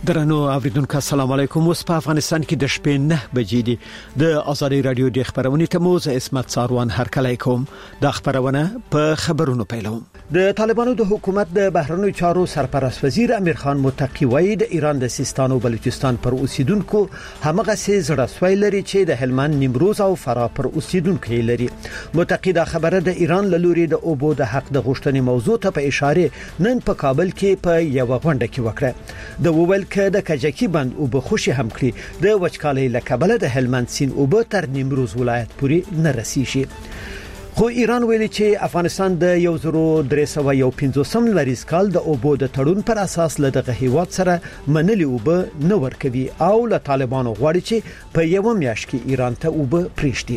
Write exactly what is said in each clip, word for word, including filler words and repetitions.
درنو اوریدونکو السلام علیکم. اوس په افغانستان کې د شپې نه بجې دي. د ازادي رادیو د خبرونې تموز اسمت ساروان هرکلی کوم. د خبرونه په خبرونو پیلوم. د طالبانو د حکومت د بهرنیو چارو سرپرست وزیر امیر خان متقی وایي د ایران د سیستان او بلوچستان پر اوسیدونکو همغه سي زړه سوی لري چې د هلمند، نیمروز او فراه پر اوسیدونکو لري. متقی دا خبره د ایران له لوري د اوبو د حق د غوښتنې موضوع ته په اشاره نن په کابل کې په یو غونډه کې وکړه. د وویل که د کجکی بند او به خوشي هم کړی د وچکالۍ لکبله د هلمند سین او به تر نیمروز ولایت پورې نه رسیږي. خو ایران ویلي چې افغانستان د یو زرو درې سوه یو پنځوسم لریز کال د اوبو د تړون پر اساس له دغه هیواد سره منلي اوبه نه ورکوي او له طالبانو غواړي چې په یو میاشت کې ایران ته اوبه پریږدي.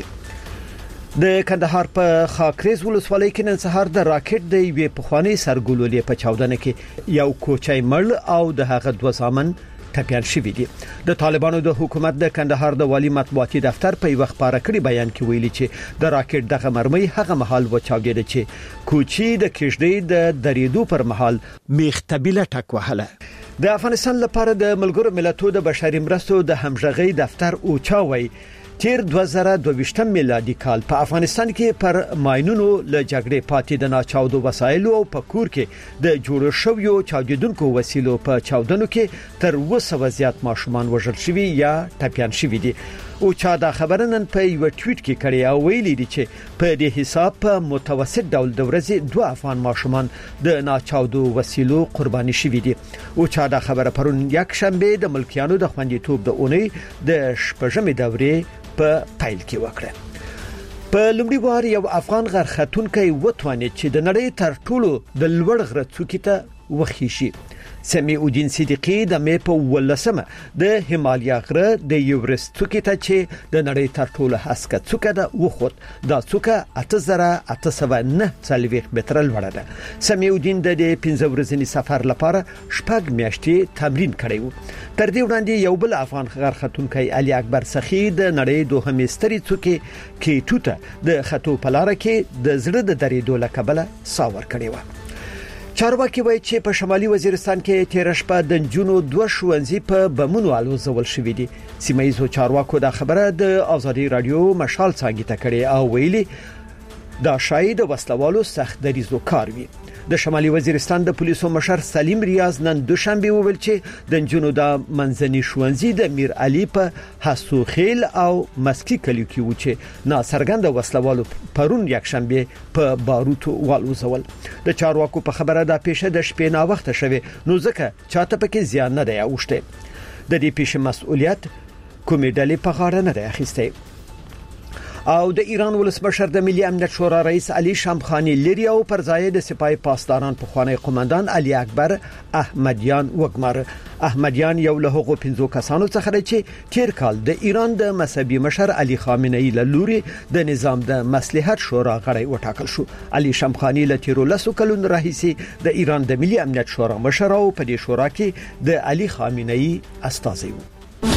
د کندهار په خاکریز ولسوالۍ کې نن سهار د راکټ د یوې پخوانی سرګولولې په چاودنه کې یو کوچای مړ او د هغه دوه ځامن ټپيان شوي دي. د طالبانو د حکومت د کندهار د والی مطبوعاتي دفتر په یو خبره کړي بیان کې ویلي چې د راکټ دغه مرمۍ هغه مهال وچاودېده چې کوچی د کشدې د دریدو پر مهال میختبیله ټک وهله. د افغانستان لپاره د ملګرو ملتونو د بشري مرستو د همغږي دفتر اوچاوي تیر دوه زره دوه میلادي کال په افغانستان کې پر ماينونو له جګړې پاتې د ناچاودو وسایلو او په کور کې د جوړ شویو چاودیدونکو وسیلو په چاودنو کې تر اوه سوه زیات ماشومان وژل شوي یا ټپيان شوي دي. او چا دا خبره نن په یو ټویټ کې کړی او ویلي دي چې په دې حساب په متوسط ډول د ورځې دوه افغان ماشومان د ناچاودو وسیلو قرباني شوي دي. او چا دا خبره پرون یک شنبه د ملکیانو د خوندیتوب د اونۍ د شپږمې دورې په پایل کې وکړه. په لومړي وار یو افغان غرختونکو وتوانید چې د نړۍ تر ټولو د لوړ غره څوکې ته وخیشي. سمیع الدین صدیقی د مې په ولسمه د هیمالیا غره د یورس څوکې ته چې د نړۍ تر ټولو هسکه څوکه ده وخوت. دا څوکه اته زره اته سوه نه څلوېښت متره لوړه ده. سمیع الدین د پنځه ورځني سفر لپاره شپږ میاشتې تمرین کړی و. تر دې وړاندې یو بل افغان غرختونکو علي اکبر سخی د نړۍ دوهمې سترې څوکې کې توته د خطو په لار کې د زړه د درېدو لکبله ساور کړی و. چارواکي وایي چې په شمالي وزیرستان کې تیر شپه د جنونو دوه ښوونځي په بمونو الوزول شوې دي. سیمایي چارواکو دا خبره د ازادي رادیو مشال څنګه ته کړې او ویلي دا شاید وسلوالو سخت دریزو کار وي. د شمالي وزیرستان د پولیسو مشر سلیم ریاض نن دوشنبه وویل چې د جنونو د منځني ښوونځي د میر علي په حسوخیل او مسکی کلیو کې و چې ناڅرګند وسلوالو پرون یک شنبه په باروت والوزول. د چارواکو په خبره دا پیښه د شپې نا وخت شوه نو ځکه چاته پکې زیان نه دی اوشته. د دې پیښې مسؤلیت کومې ډلې په غاړه نه دی اخیسته. او د ایران ولسمشر د ملي امنیت شورا رئیس علي شامخانی لري او پر ځای د سپای پاسداران په خوانی قومندان علي اکبر احمدیان وګمار. احمدیان یو له هغو پنځو کسانو څخه دی چې تیر کال د ایران د مذهبي مشر علي خامنه‌ای له لوري د نظام د مصلحت شورا غړی وټاکل شو. علي شامخانی له تیر لسو کلونو راهیسي د ایران د ملي امنیت شورا مشر او په دې شورا کې د علي خامنه‌ای استازی و.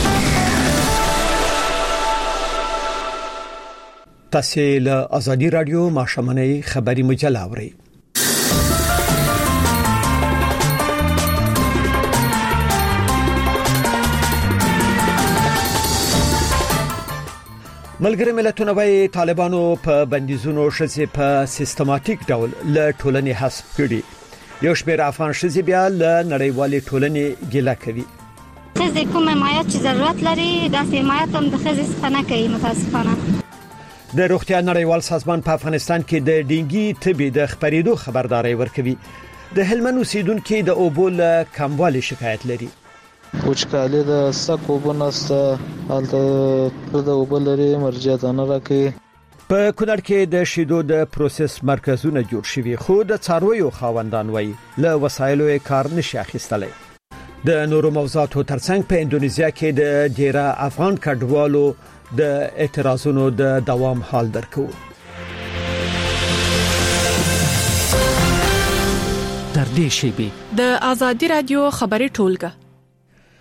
تاسو له ازادي رادیو ماشومنۍ خبري مجله اورئ. ملګری ملتونه وايي طالبانو په بندیزونو شې په سیستماتیک ډول له ټولنې حذف کړي. یو شمېر افغان شې بیا له نړیوالې ټولنې ګیله کوي. خزې کومه حمایت چې ضرورت لري د حمایت هم د خزې څخه نه کوي متاسفانه. د روغتیا نړیوال سازمان په افغانستان کې د ډینګي تبي د خبرېدو خبرداري ورکوي. د هلمند اوسیدونکو د اوبو له کموالي شکایت لري. وچکالي د سکو بنسته حالت د اوبو لري مرجعات نه راکې. په کونړ کې د شیدو د پروسس مرکزونه جوړ شوي خو د څارویو خاوندان وایي له وسایلو کار نشي اخیستلای. د نورو موضوعاتو ترڅنګ په اندونیزیا کې د ډیره افغان کډوالو د اعتراضونو د دوام حال درکو. در دې شی به د ازادي رادیو خبري ټولګه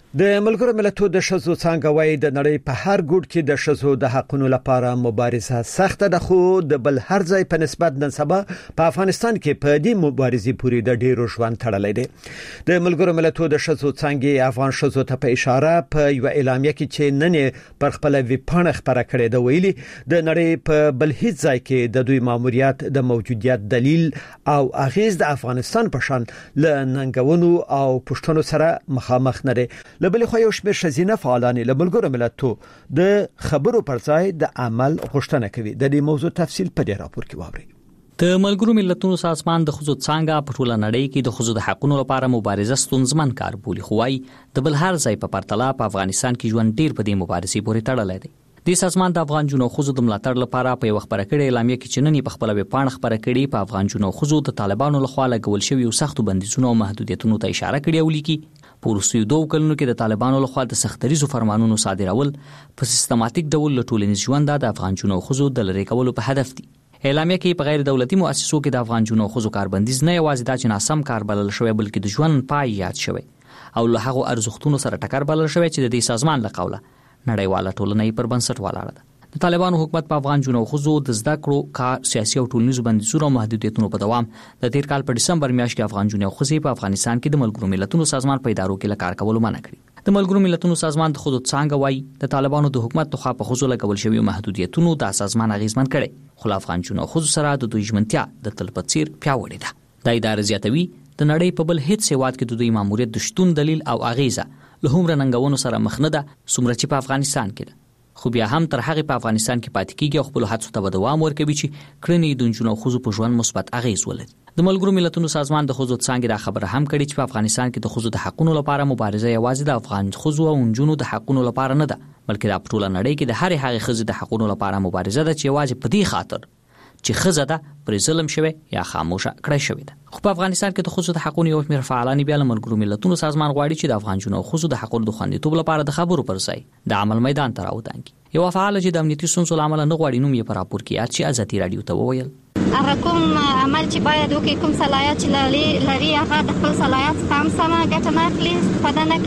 د ملګرو ملتونو د شذو څنګه وای د نړۍ په هر ګوټ کې د شذو د حقونو لپاره مبارزه سخته ده، خو د بل هر ځای په نسبت نن سبا په افغانستان کې په دې مبارزې پورې د ډیرو ژوند تړلې ده. د ملګرو ملتونو د شذو څنګه افغان شذو ته په اشاره په یو اعلامیه کې چې نن پر خپل ویپاڼه خبره کړې ده ویلي د نړۍ په بل هیڅ ځای کې د دوی ماموریت د موجودیت دلیل او اغیز د افغانستان په شان ل ننګونو او پښتنو سره مخامخ نه دي. لبل خو یو شمېر شزینه فعالان له ملګرو ملتونو د خبرو پر ځای د عمل غوښتنه کوي. د دې موضوع تفصیل په دې راپور کې واورئ. د ملګرو ملتونو سازمان د خصوص څنګه په ټوله نړۍ کې د خصوص حقوقو لپاره مبارزه ستونزمن کار بولي، خو وايي د بل هر ځای په پرتله په افغانستان کې ژوند ډیر په دې مبارزې پورې تړلی دی. د سازمان د افغان جنو خصوص د ملاتړ لپاره په یو خبره کړي اعلامیه کې چنني په خپل ویبپاڼه خبره کړي په افغان جنو خصوص د طالبانو لخوا لګول شوی او سختو بندیزونو او محدودیتونو ته اشاره کړي او لیکي په وروستیو دوه کلونو کې د طالبانو لخوا د سختریزو فرمانونو صادرول په سیستماتیک ډول له ټولنیز ژوند د افغان جنو خصوص د لری کولو په هدف دي. اعلامیه کې په غیر دولتي مؤسسو کې د افغان جنو خصوص کاربندیز نه یوازې د ناسم کار بلل شوی بلکې د ژوند پای یاد شوی او له هغه ارزښتونو سره ټکر بلل شوی چې د دې سازمان له قوله نړیواله ټولنه پر بنسټ ولاړه ده. د طالبانو حکومت په افغان جنو خصوص د زده کړو کار سیاسي او ټولنیزو بندیزونو او محدودیتونو په دوام د تیر کال په دسمبر میاشت کې افغان جنو خصوص په افغانستان کې د ملګرو ملتونو سازمان په ادارو کې لکار کول منع کړی. د ملګرو ملتونو سازمان د خود څنګه وای د طالبانو د حکومت توخه په خصوص لګول شوی محدودیتونو د سازمان اغیزمن کړي، خو افغان جنو خصوص سره د دوی ژمنتیا د تلپاتیر پیاوړی ده. د ادارې زیاتوي د نړۍ په بل هیڅ هیواد کې د دوی ماموریت د شتون دلیل او اغیزه له همره ننګونو سره مخ نه ده څومره چې په افغانستان کې ده. خو بیا هم تر هغه په افغانستان کې پاتې کیږي او خپل هڅو ته دوام ورکوي چې کړنې د جنو خصوص په ژوند مثبت اغیز ولري. د ملګرو ملتونو سازمان د خصوص څنګه د خبره هم کړي چې په افغانستان کې د خصوص د حقوقو لپاره مبارزه یوازې د افغان خصوص او جنو د حقوقو لپاره نه ده، بلکې د ټوله نړۍ کې د هر هغه خزې د حقوقو لپاره مبارزه ده چې یوازې په دې خاطر چې خزه ده پر ظلم شوی یا خاموشه کړی شوی ده. خو په افغانستان کې د خصوص د حقوقو یو شمېر فعالان بیا له ملګرو ملتونو سازمان غواړي چې د افغان جنو خصوص د حقوقو د خوندیتوب لپاره د خبرو پر ځای د عمل میدان ته راوځي. یو فعال چې د امنیتي ستونزو لامل نه غواړي نوم یې په راپور کې یاد شي ازادي رادیو ته وویل هغه کوم عمل چې باید وکړي، کوم صلاحیت چې لري لري هغه د خپل صلاحیت څخه هم سمه ګټه نه اخلي، استفاده نه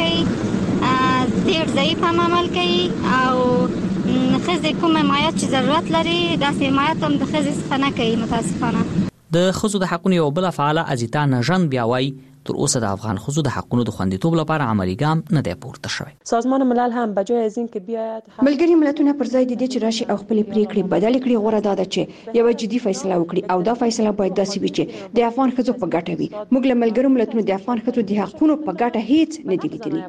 کوي، ډېر ضعیف هم عمل کوي او ښځې کوم حمایت چې ضرورت لري داسې حمایت هم د ښځې څخه نه کوي متاسفانه. د ښځو د حقونو یو بل فعاله ازیتا نژن بیا وایي تر اوسه د افغان ښځو د حقونو د خوندیتوب لپاره عملي ګام نه دی پورته شوی. سازمان ملل هم بجای از این که بیاید ملګري ملتونه پر ځای د دې چې راشي او خپل پریکړې بدل کړي غوړه ده چې یو جدي فیصله وکړي او دا فیصله باید داسې وي چې د افغان ښځو په ګټه وي. موږ له ملګرو ملتونو د افغان ښځو د حقونو په ګټه هیڅ نه دي لیدلي.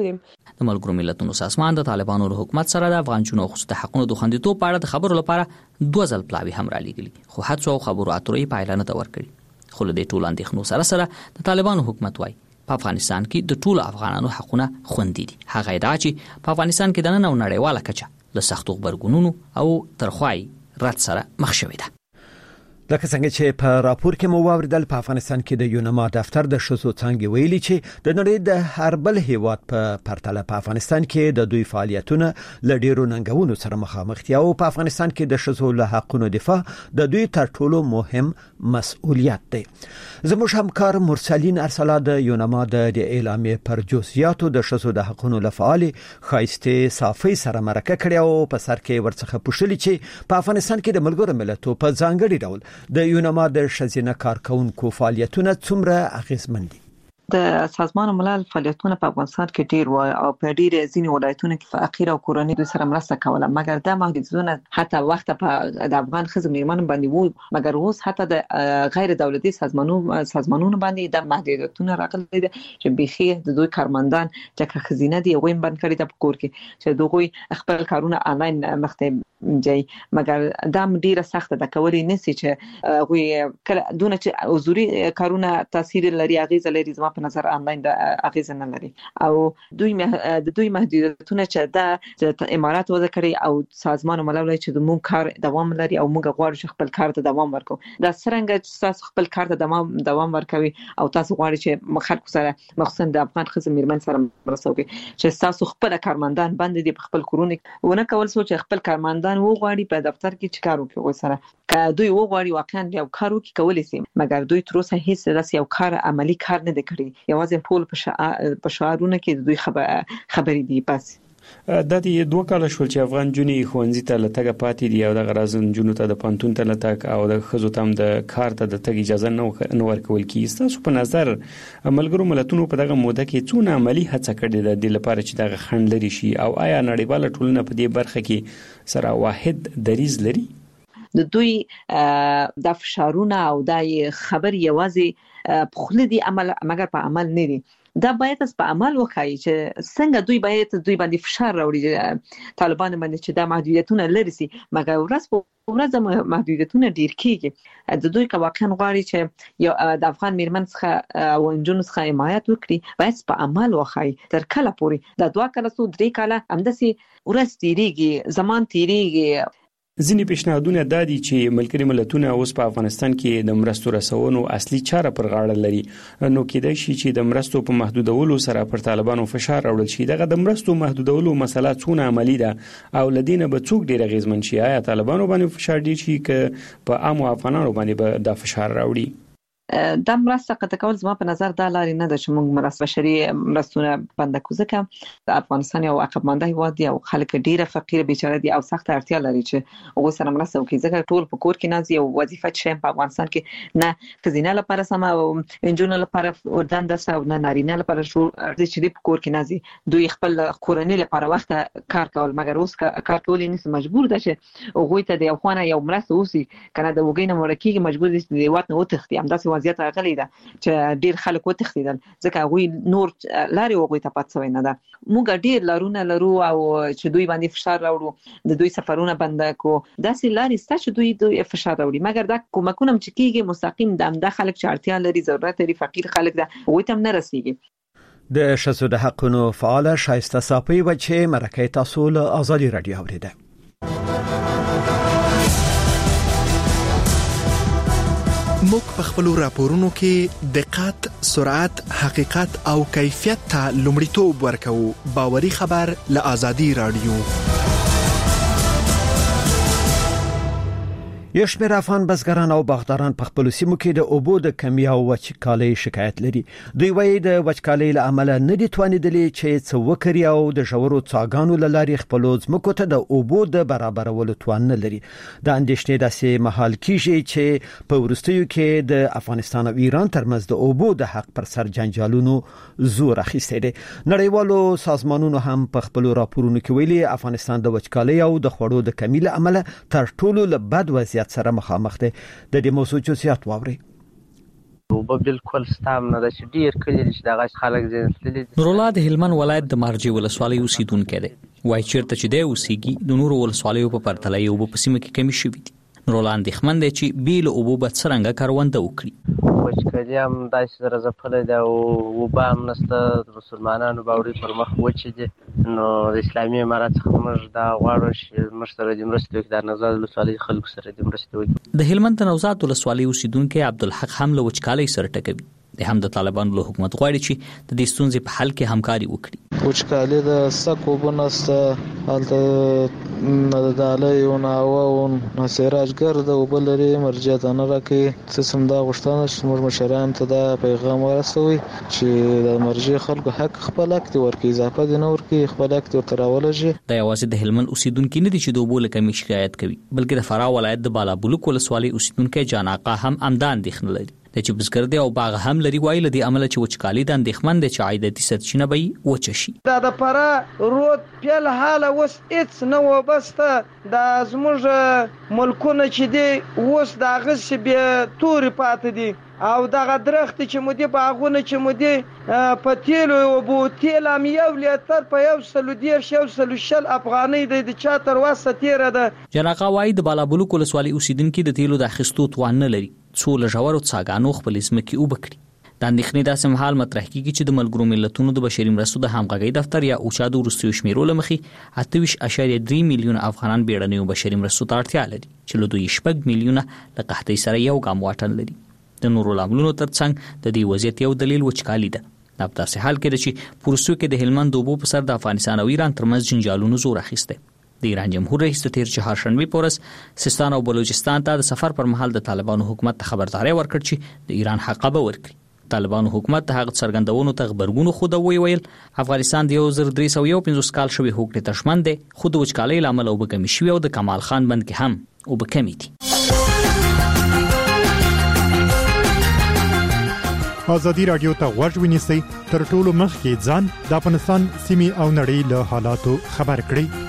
د ملګرو ملتونو سازمان د طالبانو له حکومت سره د افغان جنو خصوص د حقونو د خوندیتوب په اړه د خبرو لپاره دوه ځل پلاوي هم را لېږلي، خو هڅو او خبرو اترو یې پایله نه ده ورکړې. خو له دې ټولو اندېښنو سره سره د طالبانو حکومت وایي په افغانستان کې د ټولو افغانانو حقونه خوندي دي. هغه دا چې په افغانستان کې د نن او نړیواله کچه له سختو غبرګونونو او ترخوای رد سره مخ شوی ده. لکه څنګه چې په راپور کې مو واوریدل په افغانستان کې د یونما دفتر د شذو څنګه ویلي چې د نړۍ د هر بل هیواد په پرتله په افغانستان کې د دوی فعالیتونه ل ډیرو ننګونو سره مخامخ دي او په افغانستان کې د شذو له حقوقو دفاع د دوی تر ټولو مهم مسؤلیت دی. زموږ همکار مرسلین ارسلا د یونما د اعلامیې پر جزئیاتو د شذو د حقوقو لفعال خایسته صافي سره مرکه کړې او په سر کې ورڅخه پوښتنه چې په افغانستان کې د ملګرو ملتونو په ځانګړي ډول د یونما د شزینه کارکونکو فعالیتونه څومره اغیزمن دي. د سازمان ملل فعالیتونه په افغانستان کې ډیر و او په ډیر ځینې ولایتونو کې فقیر او کورنۍ دوی سره مرسته کوله، مګر دا محدودیتونه حتی وخت په د افغان ښځو میرمنو باندې وو، مګر اوس حتی د غیر دولتي سازمانونو سازمانونو باندې د محدودیتونه راغلي دي چې بيخي د دوی کارمندان چې خزینه دی ویم بند کړی د پکور کې چې دوی خپل کارونه آنلاین مخته جاي، مګر دا ډیره سخته ده کولی نسی چې غوي کله دونه چې حضوري کارونه تاثیر لري اغیزه لري زما په نظر آنلاین د اغیزه نه لري او دوی د دوی محدودیتونه چې د امارات وضع کړی او سازمان ملل چې د مون کار دوام لري او موږ غواړو چې خپل کار ته دوام ورکړو. دا څنګه چې تاسو خپل کار ته دوام دوام ورکوي او تاسو غواړئ چې خلکو سره مخصوصا د افغان ښځو میرمن سره مرسته وکړي چې تاسو خپل کارمندان باندې د خپل کورونه ونه کول سوچ خپل کارمندان طالبان وغواړي په دفتر کې چې کار وکړي سره که دوی وغواړي واقعا یو کار وکړي کولای شي، مګر دوی تر اوسه هیڅ داسې یو کار عملی کار نه دی کړی، یوازې ټول په شعارونو کې دوی خبرې دي. بس د دې دوه کال شول چې افغان جونی خوندې ته لټګه پاتې دي او د غرازن جنو ته د پانتون ته لټک او د خزو تم د کار ته د تګ اجازه نه ورکول کیږي. تاسو په نظر ملګرو ملتونو په دغه موده کې څونه عملی هڅه کړې ده د لپاره چې دغه خنډ لري شي او آیا نړیواله ټولنه په دې برخه کې سره واحد دریز لري؟ د دوی د فشارونه او د خبر یوازې په خله دي عمل مګر په عمل نه دي. دا باید اس په عمل وکړي چې څنګه دوی باید دوی باندې فشار راوړي طالبان باندې چې د محدودیتونه لري سي، مګر ورځ په ورځ محدودیتونه ډیر کیږي. د دوی که واقعا غواړي چې یو د افغان میرمن څخه او انجونو څخه حمایت وکړي باید په عمل وکړي. تر کله پورې د دوه کال څو درې کال همداسي ورځ تیریږي، زمان تیریږي. ځینې پیشنهادونه دا دي چې ملګري ملتونه اوس په افغانستان کې د مرستو رسونو اصلي چاره پر غاړه لري، نو کېدای شي چې د مرستو په محدودولو سره پر طالبانو فشار راوړل شي. دغه د مرستو محدودولو مسله څونه عملی ده او لدینه به څوک ډیر غیزمن شي؟ آیا طالبانو باندې فشار دی چې ک په عام افغانانو باندې به د فشار راوړي؟ د مرسته قطع کول زما په نظر دا لاري نه ده چې موږ مرسته بشري مرستونه بند کړو، ځکه د افغانستان یو عقبمنده هیواد دی او خلک ډیره فقیر بیچاره دي او سخت اړتیا لري چې هغه سره مرسته وکړي، ځکه ټول په کور کې نازي او وظیفه چې په افغانستان کې نه خزینه لپاره سم او انجونو لپاره دنده او نه نارینه لپاره شو چې دی په کور کې نازي، دوی خپل کورنۍ لپاره وخت کار کول، مګر اوس کار کول نه مجبور ده چې هغه ته د یو خانه یو مرسته وسی کنه د وګینه مرکیږي مجبور دي چې وخت نه وتښتي. همداسې وضعیت راغلی ده چې ډیر خلک وتښتیدل ځکه هغه نور لاري هغه ته پات شوی نه ده. موږ ډیر لارونه لرو او چې دوی باندې فشار راوړو، د دوی سفرونه بند کو، داسې لاري ست چې دوی دوی فشار راوړي، مګر دا کومکونه چې کیږي مستقیم د امده خلک چې اړتیا لري ضرورت لري فقیر خلک ده هغه ته نه رسیږي. د شذو د حقونو فعال شایسته صافي و چې مرکه تاسو له ازادي رادیو اوریده. موږ په خپل راپورونو کې دقت، سرعت، حقیقت او کیفیت ته لومړیتوب ورکوو. باوري خبر له ازادي رادیو. یو شمېر افغان بزګران او باغداران په خپل سیمو کې د اوبو د کمی او وچکالۍ شکایت لري. دوی وایي د وچکالۍ له امله نه دي توانیدلي چې څه وکړي او د ژورو څاګانو له لارې خپل ځمکو ته د اوبو د برابرولو توان نه لري. د اندېښنې داسې مهال کېږي چې په وروستیو کې د افغانستان او ایران ترمنځ د اوبو د حق پر سر جنجالونو زور اخیستی دی. نړیوالو سازمانونو هم په خپل راپورونو کې ویلي افغانستان د وچکالۍ او د خوړو د کمی له امله تر ټولو له بد وضعیت سره مخامخ دی. د دې موضوع جزئیات واوري. وب بالکل ستام نه د ډیر کلی چې دغه خلک زیاتلي. نورالله د هلمند ولایت د مارجې ولسوالۍ اوسیدونکو دی. وایي چیرته چې دی اوسېږي د نورو ولسوالیو په پرتله یو په سیمه کې کمی شوې دي. نورالله اندېښمن دی چې بیل اوبو به څرنګه کرونده وکړي. وچکالي هم داسې سره ځپلې ده او اوبه هم نشته، د مسلمانانو باوري پر مخ وچې دي. نو د اسلامي امارت څخه موږ دا غواړو چې موږ سره د مرستې وکړي، د نوزاد ولسوالۍ خلکو سره د مرستې وکړي. د هلمند د نوزاد ولسوالۍ اوسیدونکي عبدالحق هم له وچکالۍ سره ټکوي. د هم د طالبانو له حکومت غواړي چې د دې ستونزې په حل کې همکاري وکړي. وچکالي د سکو بنسته هلته نه د دالۍ او نه هوا او نه سراجګر د اوبه لري مرجع ته نه راکوي. سیسم دا غوښتنه چې موږ مشران ته دا پیغام ورسوي چې د مرجع خلکو حق خپل حق دي ورکړي، اضافه دي نه ورکړي، خپل حق دي ورته راولږي. دا یوازې د هلمند اوسیدونکي نه دي چې د اوبو له کمۍ شکایت کوي، بلکې د فراه ولایت د بالابلوک ولسوالۍ اوسیدونکی جان آقا هم همدا اندېښنه لري. د چې بزګر دی او باغ هم لري، وایي له دې عمله چې وچکالي د اندېښمن دی چې عایداتي سرچینه به یې وچه شي. دا د فراه رود پیل حاله اوس هېڅ نه وابسته، دا زموږ ملکونه چې دی اوس د هغسې بې تورې پاتې دي او دغه درختې چې مو دي باغونه چې مو دي په تیلو اوبو تیل هم یو لیتر په یو سلو دېرش یو سلو شل افغانۍ دی، د چا تر وسه تیره ده. جان آقا وایي د بالابلوک ولسوالۍ اوسیدونکي د تیلو د اخیستو توان نه لري څو له ژورو څاګانو خپلې ځمکې اوبه کړي. د اندېښنې داسې مهال مطرح کېږي چې د ملګرو ملتونو د بشري مرستو د همغږۍ دفتر یا اوچا د وروستیو شمیرو له مخې اته ویشت اعشاریه درې میلیونه افغانان بیړنیو بشري مرستو ته اړتیا لري چې له دوی شپږ میلیونه له قحطۍ سره یو ګام واټن لري. د نورو لاملونو ترڅنګ د دې وضعیت یو دلیل وچکالي ده. دا په داسې حال کې ده چې په وروستیو کې د هلمند د اوبو په سر د افغانستان او ایران ترمنځ جنجالونو زور اخیستی. د ایران جمهور رئیس د تیر چهارشنبه پورس سیستان او بلوچستان ته د سفر پر مهال د طالبانو حکومت ته خبرداري ورکړ چې د ایران حقابه ورکړي. طالبانو حکومت ته هغه څرګندونو ته خبرګونو خو د وی ویل افغانستان د یو زر درې سوه یو پنځوس کال شوی حکومت تشمن دی، خو د وچکالۍ لامل او بکمی شوی او د کمال خان بند کې هم او بکمی دي. ازادي رادیو ته غوږ ونیسئ، تر ټولو مخکې ځان د افغانستان سیمې او نړۍ له حالاتو خبر کړئ.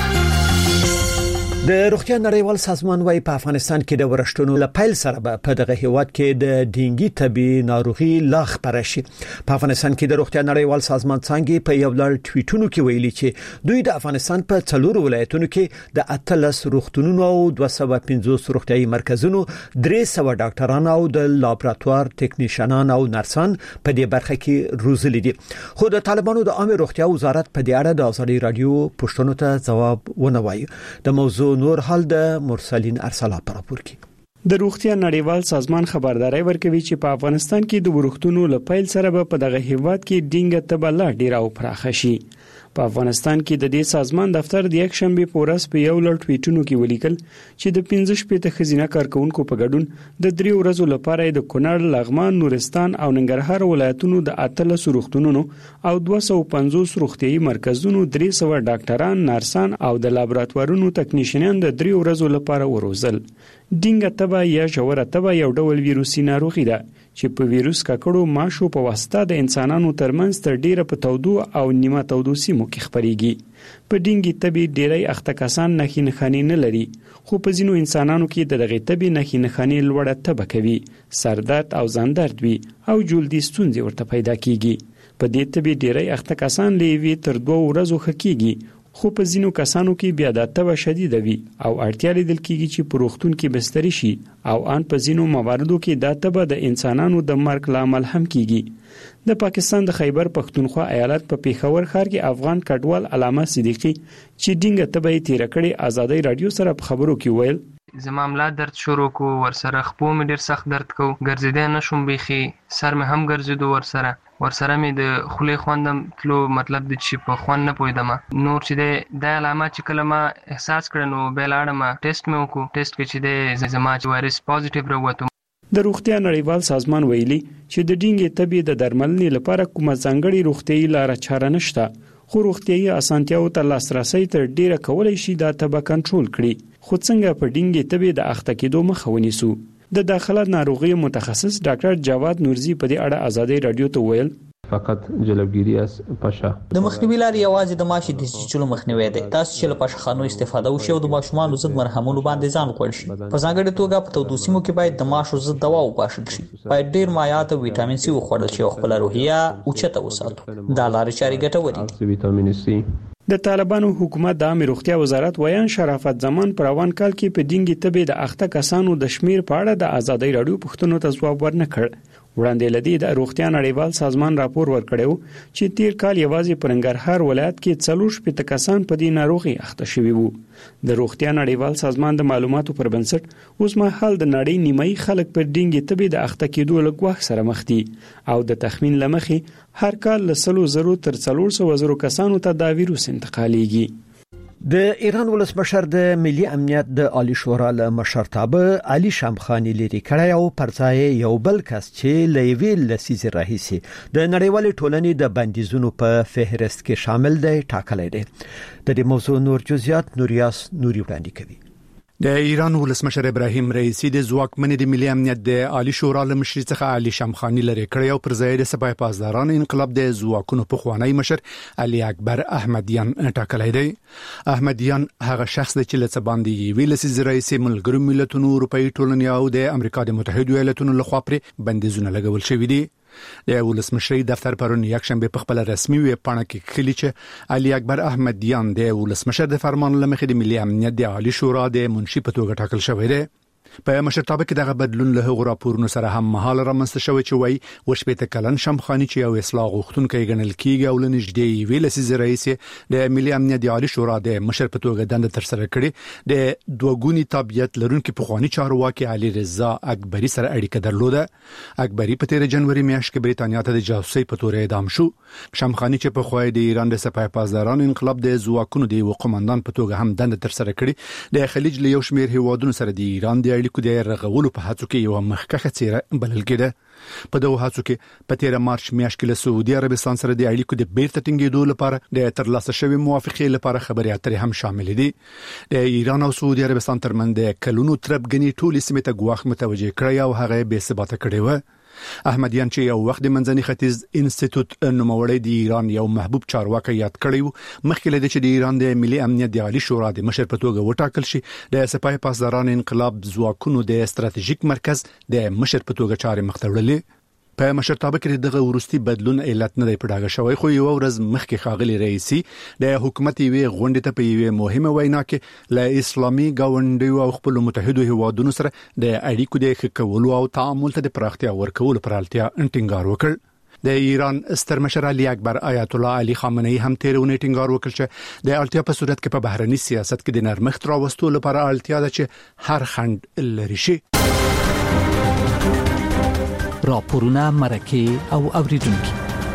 د روغتیا نړیوال سازمان وايي په افغانستان کې د ورشتونو لپیل سره به په دغه هیواد کې د ډینګي طبي ناروغي لا خپره شي. په افغانستان کې د روغتیا نړیوال سازمان څنګه په یو لړ ټویټونو کې ویلي چې دوی د افغانستان په څلورو ولایتونو کې د اتلس روغتونونو او دوه سوه پنځوس روغتیايي مرکزونو درې سوه ډاکټران او د لابراتوار ټیکنیشنان او نرسان په دې برخه کې روزلي دي. خو د طالبانو د عامه روغتیا وزارت په دې اړه د ازادي رادیو پوښتنو ته ځواب ونه وایي. د موضوع نور حال د مرسلین ارسلا پر راپور کې د روغتیا نړیوال سازمان خبرداري ورکوي چې په افغانستان کې د ورښتونو لپیل سره به په دغه هیواد کې ډینګ تبه لا ډیر او پراخه شي. په افغانستان کې د دې سازمان دفتر د یک شنبه په ورځ په یو لړ ټویټونو کې ولیکل چې د پنځه شپږ ښځینه کارکونکو په ګډون د درې ورځو لپاره د کونړ، لغمان، نورستان او ننګرهار ولایتونو د اتلس روغتونونو او دوه سوه پنځوس روغتیايي مرکزونو درې سوه ډاکټران، نرسان او د لابراتوارونو تکنیشنان د درې ورځو لپاره وروزل. ډینګ تبه یا ژوره تبه یو ډول ویروسي ناروغي ده چې په ویروس ککړو ماشو په واسطه د انسانانو ترمنځ تر ډیره په تودو او نیمه تودو سیمو کې خپريږي. په ډینګي تبي ډیری اخته کسان نښې نښانې نه لري، خو په ځینو انسانانو کې د دغه تبي نښې نښانې لوړه تبه کوي، سردرد او ځان درد وي او جلدي ستونزې ورته پیدا کیږي. په دې تبي ډیری اخته کسان لوي تر دوه ورځې خکېږي، خو په ځینو کسانو کې بیا د تبه شدید وي او اړتیا لیدل کیږي چې په روغتون کې بستري شي او ان په ځینو مواردو کې د تبه د انسانانو د مرګ لامل هم کیږي. د پاکستان د خیبر پښتونخوا ایالت په پیښور ښار کې افغان کډوال علامه صدیقی چې ډینګ تبه یې تیر کړي ازادي رادیو سره په خبرو کې ویل زما ملا درد شروع کو، ورسره خپو مې ډیر سخت درد کو، ګرځیدل نشم بيخي، سر مې هم ګرځیدو، ورسره ورسره مې د خولې خوندم تلو، مطلب د چې په خوند نه پویدم. نور چې د علامه چې کله ما احساس کړ نو به لاړم ټیسټ مې وکړو، ټیسټ کې چې د زما چې وایرس پوزټیو راووتو. د روغتیا نړیوال سازمان ویلي چې د ډینګ تبي د درملنې لپاره کومه ځانګړې روغتیايي لار چاره نشته، خو روغتیايي اسانتیاو ته لاسرسي تر ډیره کولای شي د تبه کنټرول کړي. خو څنګه په ډینګ تبي د اخته کېدو مخه ونیسو؟ د داخله ناروغي متخصص ډاکټر جواد نورزي په دې اړه ازادي رادیو ته ویل فقط جلبګيري اس پاشا د مخنیوي لارې یوازې د ماشي د چلو مخنیوي دی. تاسو چې له پاشخانو استفاده وشي او د ماشومان ضد مرهمونو باندې ځان وکړ شي. په ځانګړي توګه په تودو سیمو کې باید د ماشو ضد دوا وپاشل شي. باید ډیر مایعات او ویټامین سي وخوړل شي او خپل روحیه اوچته وساتو. دا لارې چارې ګټورې دي. ویټامین سي د طالبانو حکومت د عامه روغتیا وزارت ویان شرافت زمان پر روان کال کې په ډینګي تبي د اخته کسانو د شمیر په اړه د ازادي رادیو پښتنو ته ځواب ورنکړ. وړاندې لدی د روغتیا نړیوال سازمان راپور ورکړیو چې تیر کال یوازې په ننګرهار ولایت کې څلور شپږ کسان په دې ناروغي اخته شوي وو. د روغتیا نړیوال سازمان د معلوماتو پر بنسټ اوس مهال د نړۍ نیمایي خلک پر ډینګي تبي د اخته کېدو له ګواښ سره مخ دي او د تخمین لمخې هر کال له سلو زرو تر څلور سوه زرو کسانو ته دا ویروس انتقالېږي. د ایران ولسمشر د ملي امنیت د عالی شورا له مشرتابه علي شامخانی لري کړی او پرځای یو بل کس چې لویل لسیز رئیسي د نړیوال ټولنې د بندیزونو په فهرست کې شامل دی ټاکلی دی. د دې موضوع نور جزئیات نوریاس نوري وړاندې کوي. د ایران ولسمشر ابراهیم رئیسی د ځواکمنې د ملي امنیت د عالی شورا له مشر څخه علي شامخانی لري کړی او پر ځای د سپاه پاسداران انقلاب د ځواکونو په خوانی مشر علي اکبر احمدیان ټاکلی دی. احمدیان هغه شخص دی چې لڅ باندې ویل سي رئیس ملګرو ملتونو اروپאי ټولنې او د امریکا د متحده ایالاتونو لخوا پر بندیزونه لګول شوی دی. د ولسمشر دفتر پرون یک شنبه په خپل رسمي ویب پاڼه کې خلی چې علي اکبر احمدیان د ولسمشر د فرمان لمخې د ملي امنیت د عالی شورا د منشي په توګه ټاکل شوی دی. په مشرتابه کې دغه بدلون له هغو راپورونو سره هم مهال رامنځته شوی چې وایي وشپېته کلن شمخاني چې یو اصلاح غوښتونکی ګڼل کیږي او له نږدې یوې لسیزې راهیسې د ملي امنیت د عالي شورا د مشر په توګه دنده ترسره کړې د دوه ګوني تابعیت لرونکي پخواني چارواکي علي رضا اکبري سره اړیکه درلوده. اکبري په تیر جنوري میاشت کې بریتانیا ته د جاسوسۍ په تور اعدام شو. شمخاني چې په خوای د ایران د سپاه پاسداران انقلاب د زواکونو د قومندان په توګه هم دنده ترسره کړې د خلیج له یو شمېر هیوادونو سره د ایران د اړیکو د رغولو په هڅو کې یو مخکښه څیره بلل کېده. په دغه هڅو کې په تیر مارچ میاشت کې له سعودي عربستان سره د اړیکو د بیرته ټینګېدو لپاره د ترلاسه شوی موافقې لپاره خبرې اترې هم شامل دي. د ایران او سعودي عربستان ترمنځ د کلونو تربګنی ټولې سیمې ته ګواښ متوجه کړی او هغه بې ثباته کړی و. احمدیان چې یو وخت د منځني ختیځ انسټیټیوټ نوموړی د ایران یو محبوب چارواکي یاد کړی و، مخکې له دې چې د ایران د ملي امنیت د عالي شورا د مشر په توګه وټاکل شي د سپاه پاسداران انقلاب ځواکونو د ستراتیژیک مرکز د مشر په توګه چارې مخ ته وړلې. په مشرتابه کې دغه ورستي بدلون علت نه دی پډاګه شوی، خو یو ورځ مخکې ښاغلي رئیسي د حکومت یوې غونډې ته په یوې مهمه وینا کې له اسلامي ګاونډیو او خپل متحدو هیوادونو سره د اړیکو د ښه کولو او تعامل ته د پراختیا ورکولو پر اړتیا ټینګار وکړ. د ایران ستر مشر علي اکبر آیت الله علي خامنه‌ای هم تیرونه ټینګار وکړ چې د اړتیا په صورت کې په بهرني سیاست کې د نرمښت راوستلو لپاره اړتیا ده چې هر خنډ لري شي. راپورونه مرکه او اوریدونکو.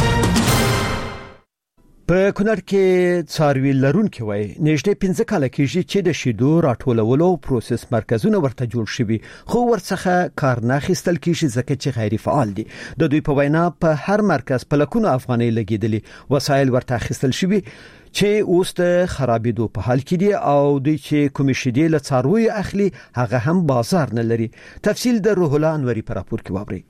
په کونړ کې څاروي لرونکي وای نږدې پنځه کاله کېږي چې د شیدو راټولولو پروسس مرکزونه ورته جوړ شوي، خو ورڅخه کار نه اخیستل کېږي ځکه چې غیر فعال دي. د دوی په وینا په هر مرکز په لکونو افغانۍ لګیدلي، وسایل ورته اخیستل شوي چې اوس د خرابېدو په حال کې دي او دوی چې کوم شیدې له څاروي اخلي هغه هم بازار نه لري. تفصیل د روح الله انوري په راپور کې واوري.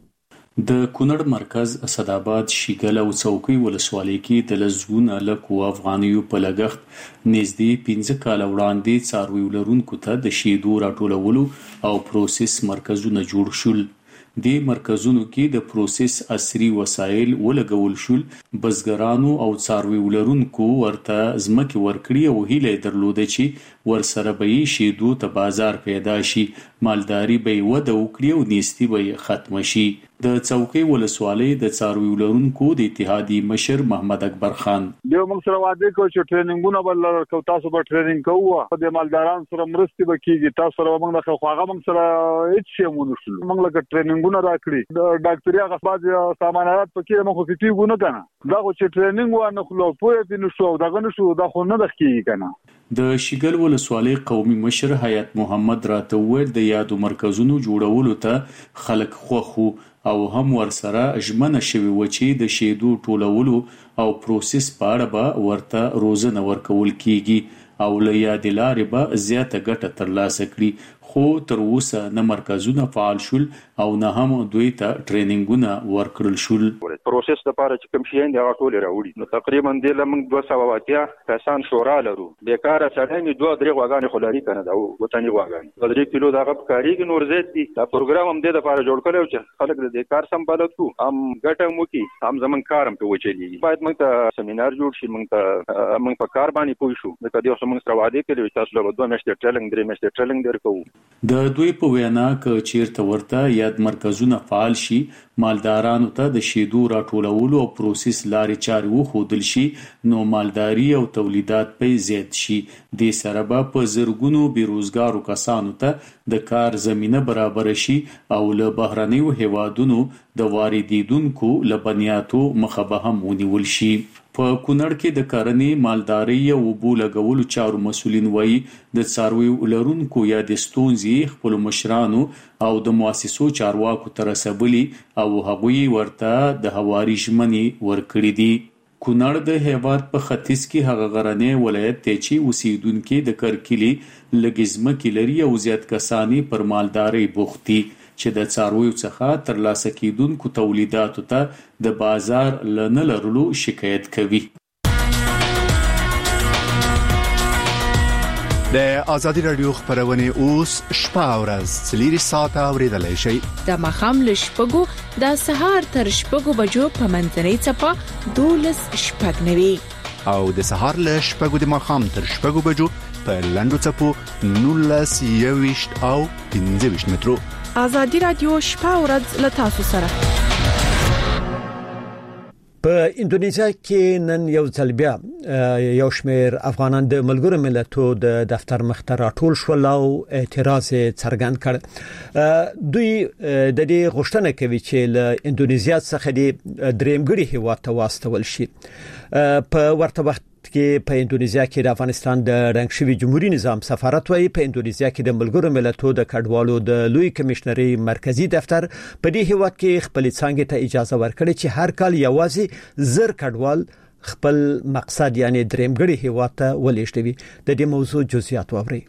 د کونړ مرکز اسداباد شیګل او څوکۍ ولسوالۍ کې د لزګونه لکو افغانیو په لګښت نږدې پنځه کال وړاندې څاروي لرونکو ته د شیدو راټولولو او پروسس مرکزونه جوړ شول. د مرکزونو کې د پروسس عصري وسایل ولګول شول. بزګرانو او څاروي لرونکو ورته ځمکې ورکړي او هیله درلوده چې ورسره به شیدو ته بازار پیدا شي، مالداري به وده وکړي او نیستي به ختم شي. د څوکۍ ولسوالۍ د څاروي لرونکو د اتحادیې مشر محمد اکبر خان یو موږ سره وعده کوي چې ټریننګونه بل لرو، تاسو به ټریننګ کوو، د مالدارانو سره مرستې به کیږي، تاسو سره موږ د خواغه موږ سره هیڅ شی مونږ نشو، موږ لکه ټریننګونه راکړي د ډاکټري هغه بعض سامانات پکې موږ خو کیږو نه کنه، دا خو چې ټریننګ و نه خلو پوهه دي نشو دغه نشو دا خو نه دخکیږي کنه. د شیګل ولسوالۍ قومي مشر حیات محمد راته وویل د یادو مرکزونو جوړولو ته خلک خوښو او هم ورسره ژمنه شوی و چې د شیدو ټولولو او پروسس په اړه به ورته روزنه ورکول کیږي او له یادې لارې به زیاته ګټه ترلاسه کړي، خو تر اوسه نه مرکزونه فعال شول او نه هم دوی ته ټریننګونه ورکړل شول. پروسس لپاره چې کوم شي نه راټول راوړي نو تقریبا د لمن دوه سوه واتیا کسان شورا لرو، بیکاره سړی دوه درې غواګانې خلاري کنه دا وطني غواګانې درې کیلو دا غب کاریږي نور زیات دي. دا پروګرام هم د لپاره جوړ کړو چې خلک د کار سم بلد کو هم ګټه مو کی هم زمون کارم په وچلی باید موږ ته سیمینار جوړ شي، موږ ته موږ په کار باندې پوه شو د کدی اوس موږ سره وعده کړی تاسو له دوه میاشتې ټریننګ درې میاشتې ټریننګ درکو. د دوی په وینا ک چیرته ورته یاد مرکزونه فعال شي، مالدارانو ته د شیدو راټولولو او پروسس لارې چارې وښودل شي نو مالداري او تولیدات به زیات شي. د سره په زرګونو بیروزګارو کسانو ته د کار زمينه برابر شي او له بهرنیو هیوادونو د واردیدونکو لبنیاتو مخه به هم ونیول شي. په کونړ کې د کرنې مالداري او اوبو لګولو چارو مسولین وایي د څارویو لرونکو یا د ستونزې خپل مشرانو او د مؤسسو چارواکو تر رسولي او هغوی ورته د هواري ژمنې ورکړې دي. کونړ د هیواد په ختیځ کې هغه غرنې ولایت ته چې اوسیدونکو د کرکلي لګزمه کې لري او زیات کسانی پر مالداري بوختي چې د څارویو څخه ترلاسه کیدونکو تولیداتو ته د بازار لنه لرلو شکایت کوي. د آزادی رادیو خبرونه اوس شپه او ورځ څلوري ساعته اوریدلای شئ. د مخام له شپږو د سهار تر شپږو بجو په منځنۍ چپه دولس شپږ نوي او د سهار له شپږو د مخام تر شپږو بجو په لاندو چپو نولس یويشت او پنځه ویشت مترو. ازادي رادیو شپه او ورځ له تاسو سره. په اندونیزیا کې نن یو ځل بیا یو شمېر افغانان د ملګرو ملتونو د دفتر مخ ته راټول شول او اعتراض څرګند کړ. دوی د دې غوښتنه کوي چې له اندونیزیا څخه د درېمګړي هیواد ته واستول شي. په ورته وخت کې په اندونیزیا کې د افغانستان د رنګ شوی جمهوریت نظام سفارت وايي په اندونیزیا کې د ملګرو ملتونو د کډوالو د لوی کمشنري مرکزی دفتر په دې هیواد کې خپل څنګه ته اجازه ورکړي چې هر کال یوازې زر کډوال خپل مقصد یعنی درېمګړي هیواد ته ولېږدوي. د دې موضوع جزئیات واوري.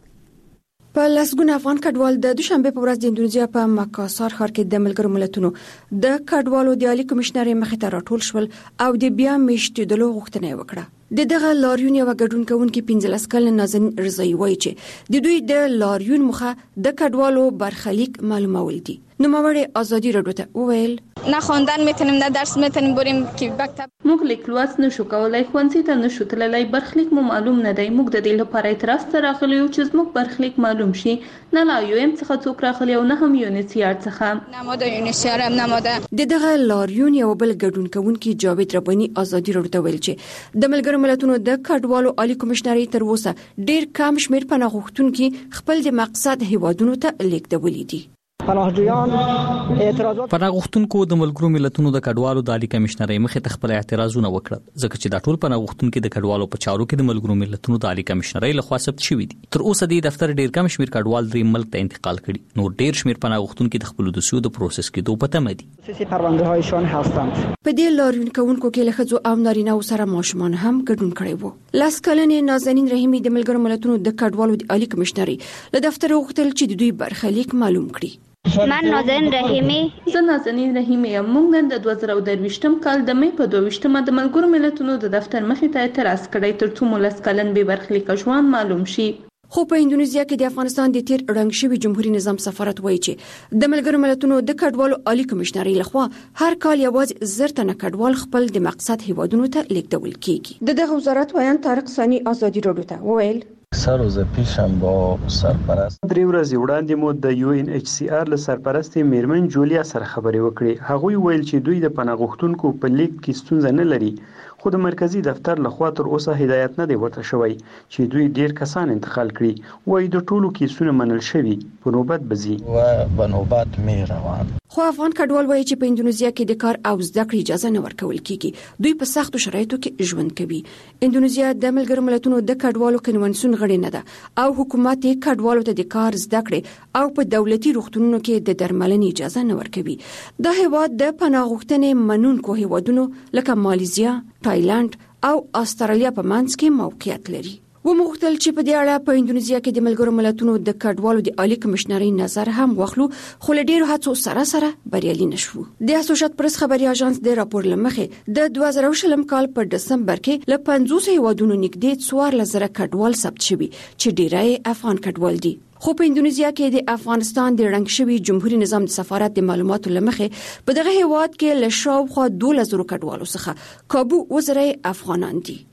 په لسګونه افغان کډوال د دوشنبه په ورځ د اندونیزیا په مکاسار ښار کې د ملګرو ملتونو د کډوالو د عالی کمشنري مخې ته راټول شول او د بیا میشتېدلو غوښتنه وکړه. د دغه لاریون یو ګډون کوونکي پنځلس کلن نازنین رضایی وایي چې د دوی د لاریون مخه د کډوالو برخلیک معلومول دي. نوموړی ازادي رادیو ته وویل نه خواندن میتونیم نه درس میتونیم بریم که مکتب موږ لیک لوست نشو کولای ښوونځي ته نشو تللی برخلیک مو معلوم نه دی. موږ د دې لپاره اعتراض ته راغلي یو چې زموږ برخلیک معلوم شي. نه لا یو ام څخه څوک راغلي او نه هم یونیسیار څخه نه ماده یونیسیار هم نه ماده. د دغه لاریون یو بل ګډون کوونکی جاوید ربانی ازادي رادیو ته ویل چې د ملګرو ملتونو د کډوالو عالی کمشنري تر اوسه ډیر کم شمیر پناه غوښتونکي خپل د مقصد هیوادونو ته لیږدولي دي. پناهجویان اعتراضات پناه غوښتونکو د ملګرو ملتونو د کډوالو د عالی کمشنري مخې ته خپل اعتراضونه وکړل ځکه چې د ټول پناه غوښتونکو د کډوالو په چارو کې د ملګرو ملتونو د عالی کمشنري لخوا ثبت شوی دي. تر اوسه د دفتر ډیر کم شمیر کډوال درې ملک ته انتقال کړي. نور ډیر شمیر پناه غوښتونکو د خپل دوسیو د پروسس کېدو په تمه دي. خصوصي پرونده‌هایشان هستند. په دې لاریون کوونکو کې له ښځو او نارینه سره ماشومان هم ګډون کړي وو. لاس کلنې نازنین رحیمی د ملګرو ملتونو د کډوالو د عالی کمشنري له دفتر غوښتل چې د دوی برخلیک معلوم کړي. من نازنین رحیمی زه نازنین رحیمی یم. موږ نن د دوه زره درویشتم کال د مې په دویشتمه د ملګرو ملتونو د دفتر مخې ته اعتراض کړی ترڅو مو لس کلن بې برخلیک ژوند معلوم شي. خو په اندونیزیا کې د افغانستان د تیر رنګ شوی جمهوریت نظام سفارت وایي چې د ملګرو ملتونو د کډوالو عالی کمشنري لخوا هر کال یوازې زر تنه کډوال خپل د مقصد هیوادونو ته لیږدول کیږي. د دغه وزارت وایي طارق ثانی ازادي رادیو ته وویل سه روزه پیشم با سرپرست درې ورځې وړاندې مو د یو ان ایچ سی آر له سرپرستې میرمن جولیا سره خبرې وکړې. هغوی ویل چې دوی د پناه غوښتونکو په لیک کې ستونزه نه لري خو د مرکزی دفتر لخوا تر اوسه هدایت نه دی ورته شوی چې دوی ډیر کسان انتقال کړي. وایي د ټولو کیسونه منل شوي په نوبت بزي و په نوبت می روان. خو افغان کډوال وایي چې په اندونیزیا کې د کار او زده کړې اجازه نه ورکول کیږي. دوی په سختو شرایطو کې ژوند کوي. اندونیزیا د ملګرو ملتونو د کډوالو کنونسیون غړي نه ده او حکومت یې کډوالو ته د کار زده کړې او په دولتي روغتونونو کې د درملنې اجازه نه ورکوي. د هیواد د پناه غوښتنې منونکو هیوادونو لکه مالیزیا، تایلند او استرالیا په منځ کې موقعیت لري. و مغتل چې په دې اړه په اندونیزیا کې د ملګرو ملتونو د کډوالو د عالی کمشنري نظر هم واخلو خو له ډیرو هڅو سره سره بریالي نشو. د اسوشییټ پریس خبري اژانس د راپور لمخې د دوه زره شلم کال په دسمبر کې له پنځوس هیوادونو نږدې څوارلس زره کډوال ثبت شوي چې ډیری افغان کډوال دي. خو په اندونیزیا کې د افغانستان د رنګ شوی جمهوریت نظام د سفارت د معلوماتو لمخې په دغه هیواد کې له شاوخوا دولس زره کډوالو څخه کابو وزره افغانان دي.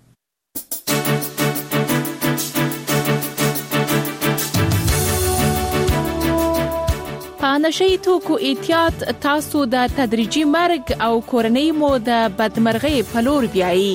په نشي توکو احتیاط تاسو د تدریجي مرګ او کورنۍ مو د بدمرغۍ په لور بیایي.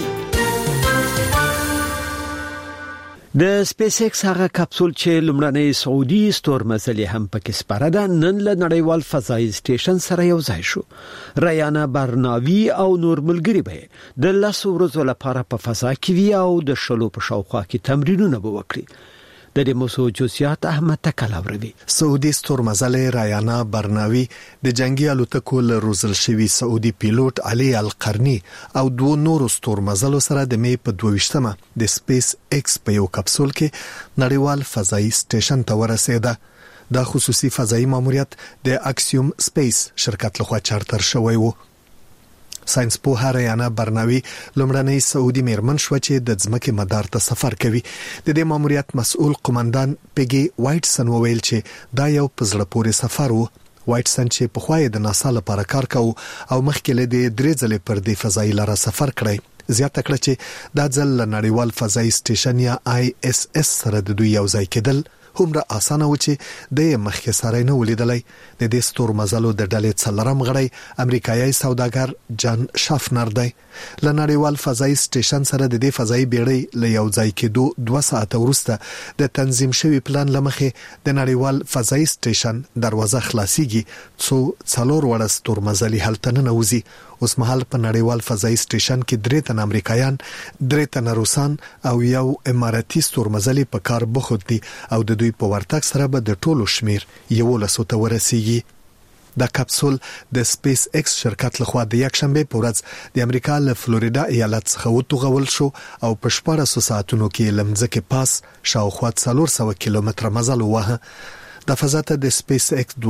د سپیس ایکس هغه کپسول چې لومړنۍ سعودي ستورمزلي هم پکې سپاره ده نن له نړیوال فضایي سټیشن سره یو ځای شو. ریانا برناوی او نور ملګری به د لاسو ورځو لپاره په فضا کې وی او د شلو په شاوخوا کې تمرینونه وکړي. د دې موضوع جزئیات احمد تکلاوروي. سعودي ستورمزل ریانا برناوی د جنگي الوتکو له روزل شوی سعودي پیلوټ علي القرني او دوه نورو ستورمزلو سره د می په دویشتمه د سپیس ایکس په یو کپسول کې نړیوال فضایي سټیشن ته ورسېده. دا خصوصي فضایي ماموریت د اکسیوم سپیس شرکت لخوا چارتر شوی وو. ساينس پوه ریانا برناوی لومړنۍ سعودي میرمن شو چې د ځمکې مدار ته سفر کوي. د دې ماموریت مسؤل قومندان پیګي وایټسن وویل چې دا یو پزړه پورې سفر وو. وایټسن چې په خوای د ناسا لپاره کار کاوه او مخکې له دې درې ځلې پر د فضایي لاره سفر کړی زیاته کړه چې د ځل نړیوال فضایي سټیشن یا آی اس اس سره د دوی یو ځای کېدل همره اسانه و چې د مخکې سره نه ولیدلای. د دې ستور مزلو د ډلې څلرم غړی امریکایي سوداګر جان شافنر دی. ل نړیوال فضایي سټیشن سره د دې فضایي بیړۍ ل یو ځای کېدو دوه ساعته وروسته د تنظیم شوی پلان لمخې د نړیوال فضایي سټیشن دروازه خلاصيږي څو څلور وړه ستور مزلي هلته نه نوځي. اوس مهال په نړیوال فضایي سټیشن کې درې تن امریکایان، درې تن روسان او یو اماراتي ستورمزلي په کار بوخت دي او د دوی په ورتګ سره به د ټولو شمیر یو لسو ته ورسیږي. دا کپسول د سپیس ایکس شرکت لخوا د یک شنبه په ورځ د امریکا له فلوریدا ایالت څخه وټوغول شو او په شپږ ساعتونو کې لمځکه پاس شاوخوا څلور سوه کیلومتره مزل ووهه. د فضا ته د سپیس ایکس